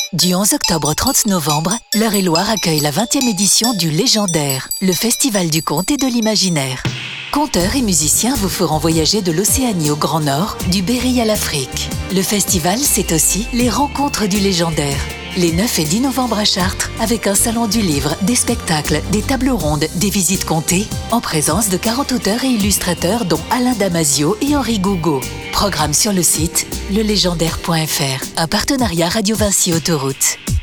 Du 11 octobre au 30 novembre, l'Eure-et-Loir accueille la 20e édition du Légendaire, le festival du conte et de l'imaginaire. Conteurs et musiciens vous feront voyager de l'Océanie au Grand Nord, du Berry à l'Afrique. Le festival, c'est aussi les rencontres du Légendaire. Les 9 et 10 novembre à Chartres, avec un salon du livre, des spectacles, des tables rondes, des visites comptées, en présence de 40 auteurs et illustrateurs dont Alain Damasio et Henri Gougaud. Programme sur le site lelégendaire.fr, un partenariat Radio Vinci Autoroute.